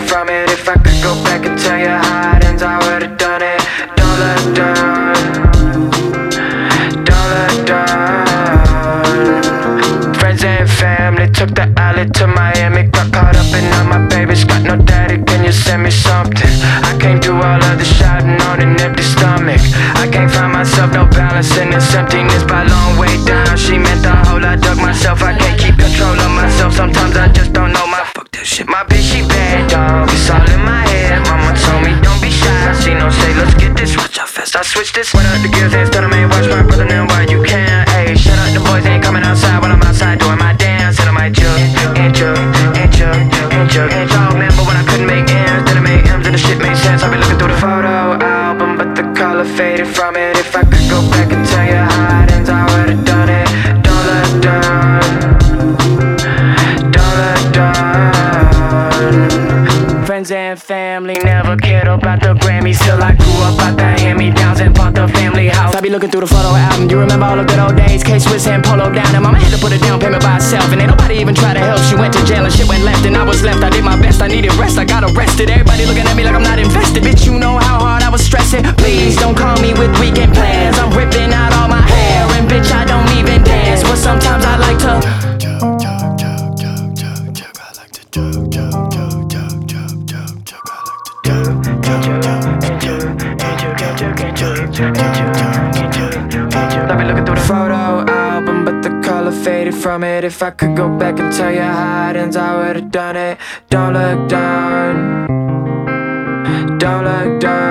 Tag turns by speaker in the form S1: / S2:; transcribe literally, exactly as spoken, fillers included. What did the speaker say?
S1: from it. If I could go back and tell you how it ends, I would've done it. Don't look down, don't look down. Friends and family took the alley to Miami. Got caught up in all my babies, got no daddy, can you send me something? I can't do all of the shouting on an empty stomach. I can't find myself, no balance in this emptiness by long way down. She meant the whole, I dug myself, I can't keep control of myself. Sometimes I just don't know my fuck that shit. My bitch, she bad, dog, it's all in my head. Mama told me don't be shy, she no say let's get this. Watch how fast I switch this. Went up the gears and started me, watch my brother now while you can. Hey, shut up, the boys ain't coming outside while I'm outside doing my dance. And I might jug, and jug, and jug, and jug, and jug. Remember when I couldn't make ends, then I made M's and the shit made sense. I've been looking through the photo album, but the color faded from it. If I could go back and tell you how it ends, I would've done it. Don't look down, don't look down. Friends and family never cared about the Grammys till I grew up out the hand-me-downs and bought the family house. I be looking through the photo album, you remember all the good old days? K-Swiss and Polo down, and mama had to put a down payment by herself, and ain't nobody even try to help. She went to jail and shit went left, and I was left. I did my best, I needed rest, I got arrested. Everybody looking at me like I'm not invested. Bitch, you know how hard I was stressing. Please don't call me with weekend plans. I'm ripping out all my hair, and bitch, I don't even dance, but sometimes I like to jug, jug, jug, jug, jug, jug. I like to jug, jug, jug, jug, jug, jug, jug. I like to jug, jug, jug, and jug, and jug, and jug, and jug, and jug, and jug, and jug, and jug. I've been looking through the photo album, but the color faded from it. If I could go back and tell you how it ends, I would've done it. Don't look down, don't look down.